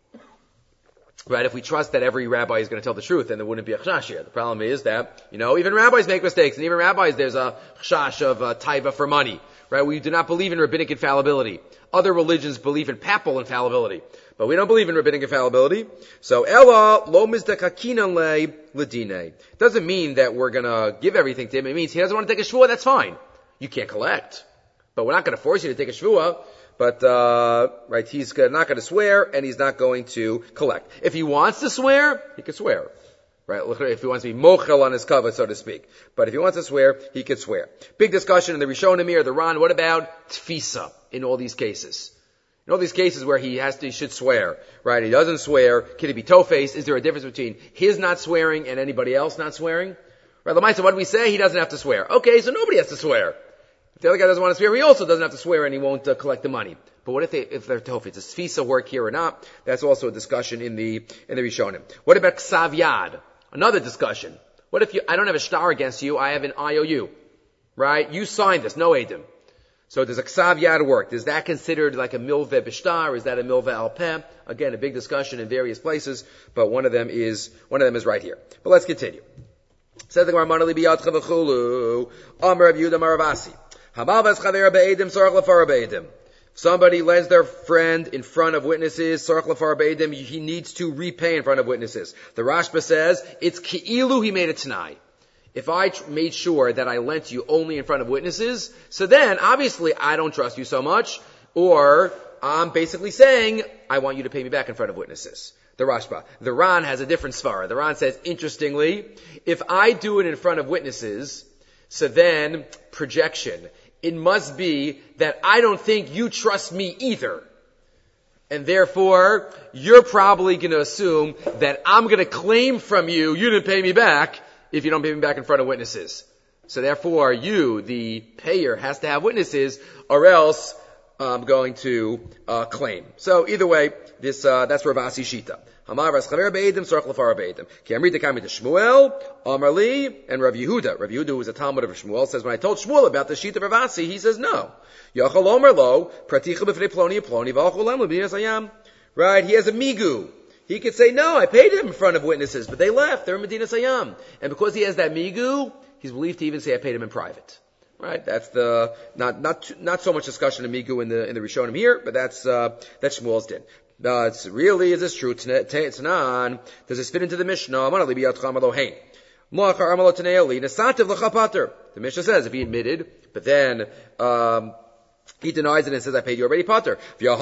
right, if we trust that every rabbi is going to tell the truth, then there wouldn't be a chashash here. The problem is that, you know, even rabbis make mistakes, and even rabbis, there's a chashash of uh, taiva for money, right? We do not believe in rabbinic infallibility. Other religions believe in papal infallibility. But we don't believe in rabbinic infallibility. So, Ella, lo mizdakakina le ledine. Doesn't mean that we're gonna give everything to him. It means he doesn't want to take a shvuah, that's fine. You can't collect. But we're not gonna force you to take a shvuah. But, uh, right, he's not gonna swear, and he's not going to collect. If he wants to swear, he can swear. Right, if he wants to be mochel on his cover, so to speak. But if he wants to swear, he could swear. Big discussion in the Rishonim here, the Ran, what about tfisa in all these cases? In all these cases where he has to, he should swear, right? He doesn't swear. Can he be toe-faced? Is there a difference between his not swearing and anybody else not swearing? Right, Lamaisa, what do we say? He doesn't have to swear. Okay, so nobody has to swear. If the other guy doesn't want to swear, he also doesn't have to swear and he won't uh, collect the money. But what if they, if they're toe-faced? Does tfisa work here or not? That's also a discussion in the, in the Rishonim. What about ksav yad? Another discussion. What if you, I don't have a shtar against you, I have an I O U. Right? You signed this, no edim. So does a ksav yad work? Is that considered like a milveh b'shtar? Is that a milveh al peh? Again, a big discussion in various places, but one of them is, one of them is right here. But let's continue. Says the Gemara, Manali biyadcha v'chulu, Amar Rav Yehuda Maravasi. Hamal v'eschavera be'edim, sorach lefara be'edim. Somebody lends their friend in front of witnesses, sorach lefara be'edim, he needs to repay in front of witnesses. The Rashba says, it's ki'ilu he made a t'nai. If I tr- made sure that I lent you only in front of witnesses, so then obviously I don't trust you so much, or I'm basically saying I want you to pay me back in front of witnesses. The Rashba. The Ran has a different svara. The Ran says, interestingly, if I do it in front of witnesses, so then projection. It must be that I don't think you trust me either. And therefore, you're probably going to assume that I'm going to claim from you, you didn't pay me back, if you don't pay me back in front of witnesses. So therefore, you, the payer, has to have witnesses, or else I'm going to uh, claim. So either way, this uh, that's Ravasi Shita. Hamar Raschaver Be'edim, Sorach Lefara Be'edim. Ki Amrita Kami to Shmuel, Amar Li, and Rav Yehuda. Rav Yehuda, who is a Talmud of Shmuel, says, when I told Shmuel about the Shita of Ravasi, he says, no. Yachal Omer Lo, Praticha B'fnei Ploni Ploni, V'achol Lem L'B'nei Sayam. Right, he has a migu. He could say, no, I paid him in front of witnesses, but they left. They're in Medina Sayyam. And because he has that migu, he's believed to even say I paid him in private. Right? That's the, not, not, not so much discussion of Migu in the, in the Rishonim here, but that's, uh, that's Shmuel's din. Uh, it's really, is this true? Tanan, does this fit into the Mishnah? The Mishnah says if he admitted, but then, um, he denies it and says, I paid you already pater.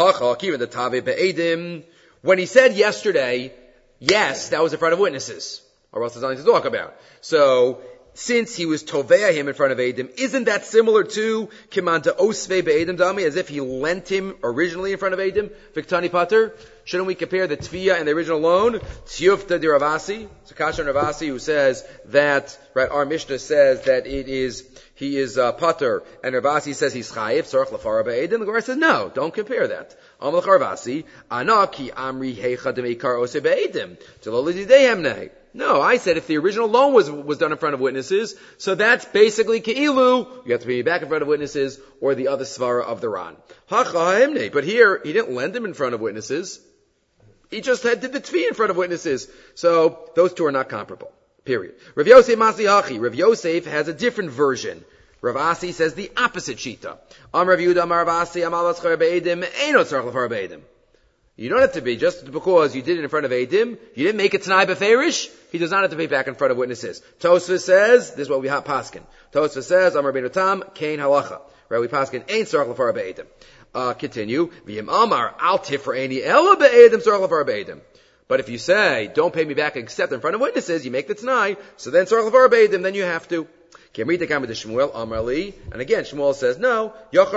When he said yesterday, yes, that was in front of witnesses, or else there's nothing to talk about. So, since he was tovea him in front of Eidim, isn't that similar to Kimanta Osve Be'edim Dami, as if he lent him originally in front of Eidim? Viktani Pater? Shouldn't we compare the Tviya and the original loan? Tiyufta di Ravasi, Sakasha Ravasi, who says that, right, our Mishnah says that it is, he is uh, Pater, and Ravasi says he's Chayiv, Sarach Lafara Be'edim. The Gemara says, no, don't compare that. Amalach Ravasi, Anaki Amri Heicha Demeikar Ose Be'edim, Tilolidi Dehemnei. No, I said if the original loan was was done in front of witnesses, so that's basically Ke'ilu, you have to pay me back in front of witnesses, or the other Svara of the Ran. But here, he didn't lend him in front of witnesses. He just had, did the Tvi in front of witnesses. So, those two are not comparable. Period. Rav Yosef Masihachi. Rav Yosef has a different version. Rav Asi says the opposite Shita. Am Rav Yehuda Amar Rav Asi Amal Atzchar Be'edim Eino Tzarech L'Far Be'edim. You don't have to be, just because you did it in front of Eidim, you didn't make it Tanai Beferish, he does not have to pay back in front of witnesses. Tosfos says, this is what we have paskin. Tosfos says, Amar Rabbeinu Tam, Kain Halacha. Right, we paskin, Ein Tzarech L'Far Be'edim. Uh, continue. V'yim Amar, Al Tifreini Ela Be'edim Tzarech L'Far Be'edim. But if you say, don't pay me back except in front of witnesses, you make the Tanai, so then Tzarech L'Far Be'edim, then you have to. And again, Shmuel says, no,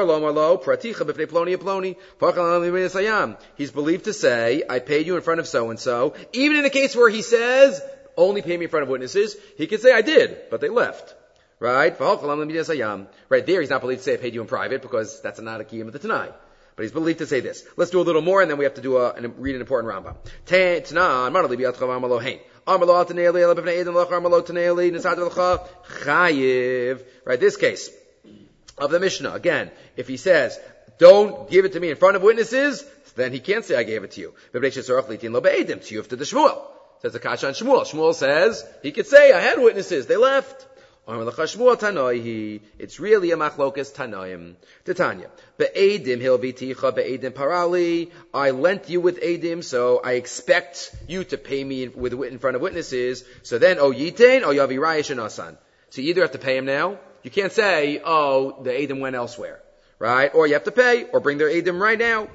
he's believed to say, I paid you in front of so-and-so. Even in the case where he says, only pay me in front of witnesses, he could say, I did, but they left. Right? Right there, he's not believed to say, I paid you in private, because that's not a kiyum of the Tanai. But he's believed to say this. Let's do a little more, and then we have to do a, and read an important Rambam. Right, this case of the Mishnah, again, if he says, don't give it to me in front of witnesses, then he can't say I gave it to you. Says the Kasha and Shmuel. Shmuel says, he could say, I had witnesses, they left. It's really a machlokas tanoim. Titania. Be'edim hilviticha be'edim parali. I lent you with edim, so I expect you to pay me with in front of witnesses. So then, oh yitain, oh yavi rayish and asan. So you either have to pay him now. You can't say, oh, the edim went elsewhere. Right? Or you have to pay, or bring their edim right now.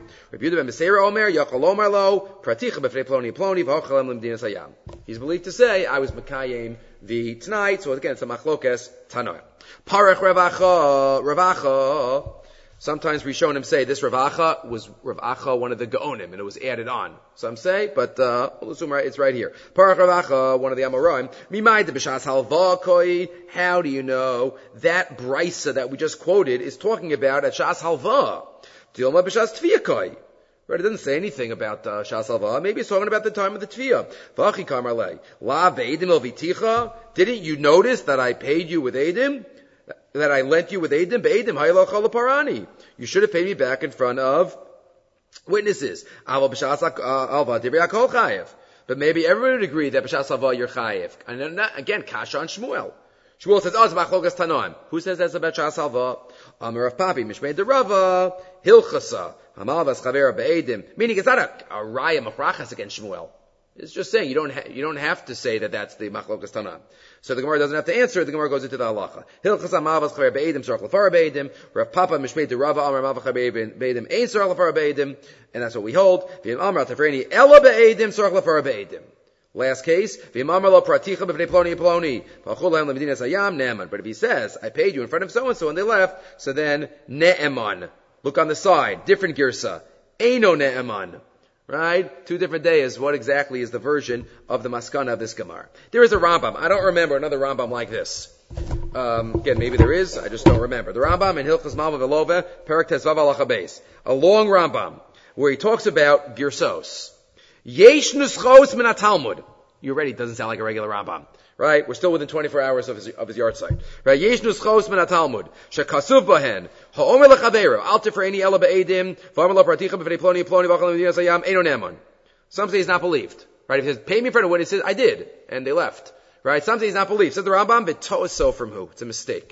He's believed to say, I was Mekayim the tonight, so again, it's a machlokas tanoim. Parech Ravacha, Ravacha. Sometimes Rishonim say this Ravacha was Ravacha, one of the Gaonim, and it was added on. Some say, but uh, we'll assume right, it's right here. Parech Ravacha, one of the Amoraim. Mimai de b'shas halva koi. How do you know that brisa that we just quoted is talking about at shas halva? Dilma b'shas tviya koi. Right, it doesn't say anything about uh, Shas Halva. Maybe it's talking about the time of the Tviya. V'achi kamarlei. La ve'edim el viticha. Didn't you notice that I paid you with edim? That I lent you with edim? Be'edim haylo chalaparani. You should have paid me back in front of witnesses. Aval b'shas halva divrei hakol chayev. But maybe everyone would agree that b'shas halva you're chayev. And then, again, Kasha on Shmuel. Shmuel says, oh, it's machlokas tanoim. Who says that's about Shas Halva? Amar of Papi, Mishmei de Rava, Hilchasa, Hamalvas Chavera Be'edim. Meaning it's not a, a raya machrachas against Shmuel. It's just saying you don't ha- you don't have to say that that's the machlokas tanoim. So the Gemara doesn't have to answer. The Gemara goes into the halacha. Hilchasa Hamalvas Chavera Be'edim, Sarach Lefara Be'edim. Rav Papa, Mishmei de Rava, Amar Hamalvas Chavera Be'edim, Ein Sarach Lefara Be'edim. And that's what we hold. V'im Amar Tafreni Ela Be'edim, Sarach Lefara Be'edim. Last case, but if he says, I paid you in front of so-and-so and they left, so then, ne'eman. Look on the side, different girsa. Eino ne'eman. Right? Two different days. What exactly is the version of the maskana of this Gemara? There is a Rambam. I don't remember another Rambam like this. Um, again, maybe there is, I just don't remember. The Rambam in Hilchas Malva Velova, Perak Tezvav Alacha Beis. A long Rambam, where he talks about girsos. Yesh nuschos min Talmud. You already doesn't sound like a regular Rambam, right? We're still within twenty-four hours of his, of his yard site, right? Yesh nuschos min Talmud. Shekasuv bahen. Ha'omer lechaveru. Al tifreini ela be'edim. V'amar lo praticha b'fnei ploni ploni v'achal l'medinas hayam. Eino ne'eman. Some say he's not believed, right? If he says, pay me in front of witnesses, I did, and they left, right? Some say he's not believed. Says the Rambam, b'to'aso from who? It's a mistake.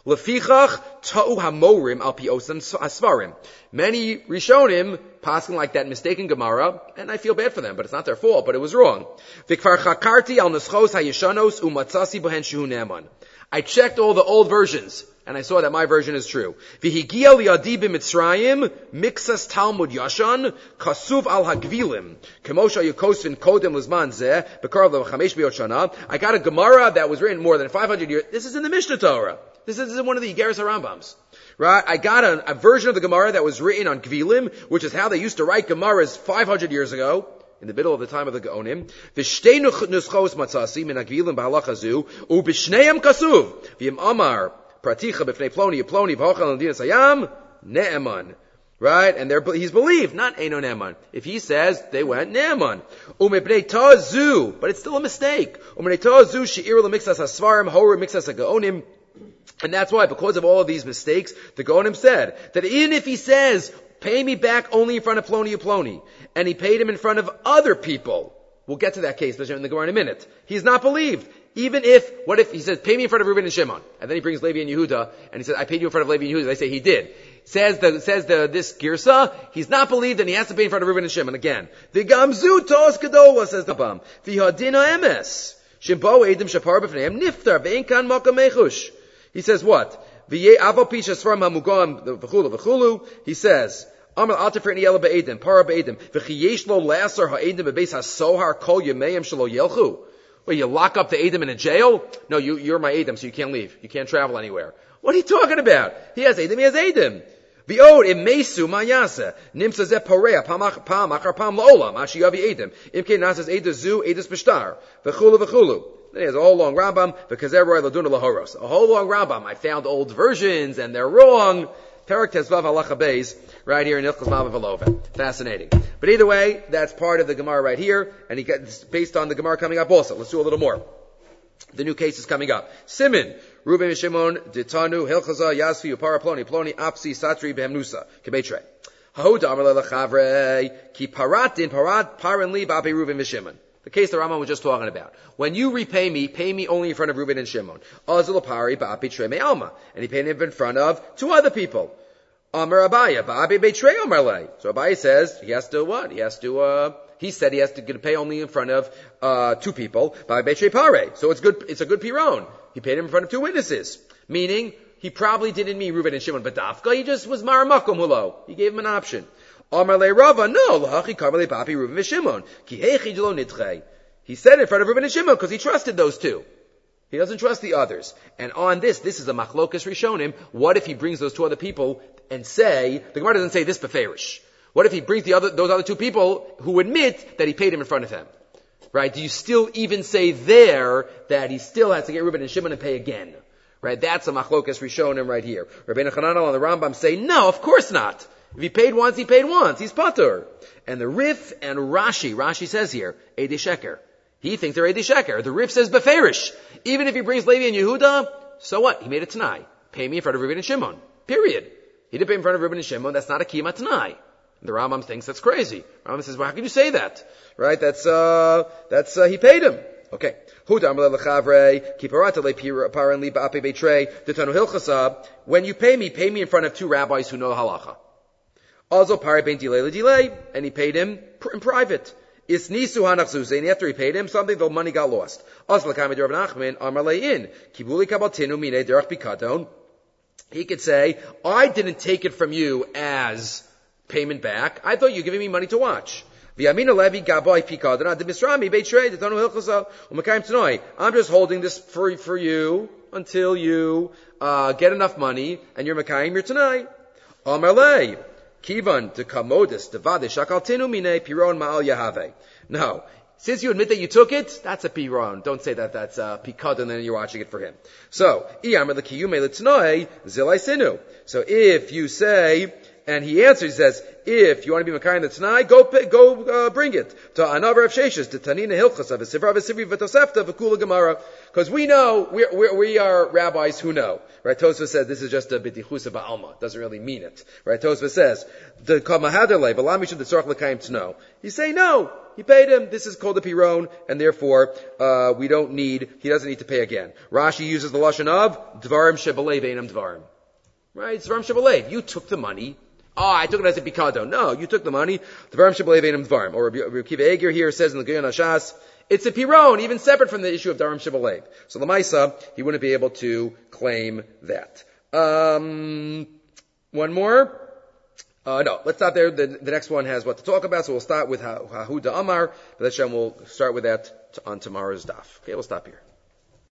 Lefichach ta'u hamorim al pi osam asvarim. Many Rishonim passing like that mistaken Gemara, and I feel bad for them, but it's not their fault, but it was wrong. Vikfar chakarti al neschos hayeshanos umatzasi bohen shehu ne'eman. I checked all the old versions, and I saw that my version is true. V'higia li'adi b'mitzrayim, mixas talmud yashan, kasuv al hagvilim, kemosha yukosvin kodem lizman zeh, bekarav le'chamesh b'yot shana. I got a Gemara that was written more than five hundred years. This is in the Mishnah Torah. This is one of the Igeres HaRambams. Right? I got a, a version of the Gemara that was written on Gvilim, which is how they used to write Gemaras five hundred years ago, in the middle of the time of the Gaonim. V'shtei nuschos matzasi min ha'gvilim b'halacha zu, u'b'shneim kasuv, v'yim amar, praticha b'fnei ploni, ploni, v'hochal l'dinas hayam, ne'eman. Right? And he's believed, not Eino Ne'eman. If he says, they went Ne'eman. U'mepnei ta'zu, but it's still a mistake. U'mepnei ta'zu, she'ir l'mixas ha'svarim, hor mixas ha'gaonim. And that's why, because of all of these mistakes, the Gaonim said that even if he says, pay me back only in front of Ploni Ploni, and he paid him in front of other people, we'll get to that case in the Gemara in a minute, he's not believed. Even if, what if he says, pay me in front of Reuben and Shimon, and then he brings Levi and Yehuda, and he says, I paid you in front of Levi and Yehuda, they say he did. Says the, says the, this Girsa, he's not believed and he has to pay in front of Reuben and Shimon again. The Gamzu Tos Gedola, says the Bam. The Hadina Emes. Shimbo Edim Shapar B'fneim Niftar Ve'en Kan Makam Mechush. He says what? He says, Amar Altefer Niela Be'edim, Para Be'edim, V'chiyesh lo la'asar ha'edim be'beis ha'sohar kol yemeim shelo yelchu. Well, you lock up the Edim in a jail? No, you, you're my Edim, so you can't leave. You can't travel anywhere. What are you talking about? He has Edim, he has Edim. V'od imesu ma'yasa, nimsa zeh porea, pam achar pam la'olam, ashi yavi Edim. Imke nasas Edim zu, Edis b'shtar, v'chulu v'chulu. Then he has a whole long Rambam, because everywhere laduna lahoros. A whole long Rambam. I found old versions, and they're wrong. Perak Tezvav Halacha Beis, right here in Ilchos Malva Veloven. Fascinating. But either way, that's part of the Gemara right here, and he gets based on the Gemara coming up also. Let's do a little more. The new case is coming up. Simin, Reuben and Shimon, Ditanu, Hilchaza, Yasfi, Upara, Ploni, Ploni, Apsi, Satri, Behemnusa, Kebetre. Hahoda Amar Lelachavre, Ki Paratin, Parat, Paran Li, Bape Reuben and Shimon. The case the Rambam was just talking about. When you repay me, pay me only in front of Reuben and Shimon. Azulapari ba'api treme alma. And he paid him in front of two other people. Amar Abaya, ba'api betrei Amarle. So Abaya says, he has to what? He has to, uh, he said he has to get pay only in front of, uh, two people. Ba'api betrei pare. So it's good, it's a good piron. He paid him in front of two witnesses. Meaning, he probably didn't mean Reuben and Shimon, but Dafka, he just was maramakum hulo. He gave him an option. Amar le Rava, no, lahachi karmale papi Reuben v'Shimon, ki hechi lo nitchei. He said in front of Reuben and Shimon because he trusted those two. He doesn't trust the others. And on this, this is a machlokas rishonim. What if he brings those two other people and say, the Gemara doesn't say this beferish. What if he brings the other, those other two people who admit that he paid him in front of them? Right? Do you still even say there that he still has to get Reuben and Shimon and pay again? Right? That's a machlokas rishonim right here. Rabbeinu Chananel and the Rambam say, no, of course not. If he paid once, he paid once. He's patur. And the Rif and Rashi, Rashi says here, Eidei Sheker. He thinks they're Eidei Sheker. The Rif says beferish. Even if he brings Levi and Yehuda, so what? He made a Tanai. Pay me in front of Reuben and Shimon. Period. He didn't pay in front of Reuben and Shimon. That's not a Kiyama Tanai. The Rambam thinks that's crazy. The Rambam says, well, how can you say that? Right? That's, uh, that's, uh, he paid him. Okay. When you pay me, pay me in front of two rabbis who know halacha. Also, pare ben delay delay, and he paid him in private. Is nisu hanachzuse, and after he paid him something, the money got lost. Also, l'kamid Rav Nachman amar le'in kibuli kabaltinu mine derech pikadon. He could say, I didn't take it from you as payment back. I thought you were giving me money to watch. V'yamina levi gaboy pikadon ad misrami beitrei detanu hilchasa u'makayim tnoi. I'm just holding this for for you until you uh get enough money, and you're makayim your tonight. Amar le'i. Kivan to kamodis devade shakaltinu mine piron ma'al yahave. No, since you admit that you took it, that's a piron. Don't say that that's a pikad and then you're watching it for him. So iyamar lekiyume letnoi zilai sinu. So if you say And he answers, he says, if you want to be Makayim the Tanai, go, go, uh, bring it. To Anav Rav Sheshes, to Tanina Hilchas, of Sivra, Sivri, V'Tosefta, V'Kula Gemara. Because we know, we're, we're, we are rabbis who know. Right? Tosfos says this is just a bitichusa ba'alma. Doesn't really mean it. Right? Tosfos says, the Kamahaderle, V'Lamishim the Tzorach L'Kayim Tno. You say, no. He paid him. This is called a piron, and therefore, uh, we don't need, he doesn't need to pay again. Rashi uses the lashon of, Dvarim Shebalev Einam Dvarim. Right? It's Dvarim Shebalev. You took the money. Oh, I took it as a pikado. No, you took the money. Dvarim Shebalev Einam Dvarim. Or Rabbi Kiva Eger here says in the Geyon HaShas, it's a piron, even separate from the issue of Dvarim Shebalev. So the Maisa, he wouldn't be able to claim that. Um, one more. Uh, no, let's stop there. The, the next one has what to talk about, so we'll start with Hahuda Amar, but then we'll start with that on tomorrow's daf. Okay, we'll stop here.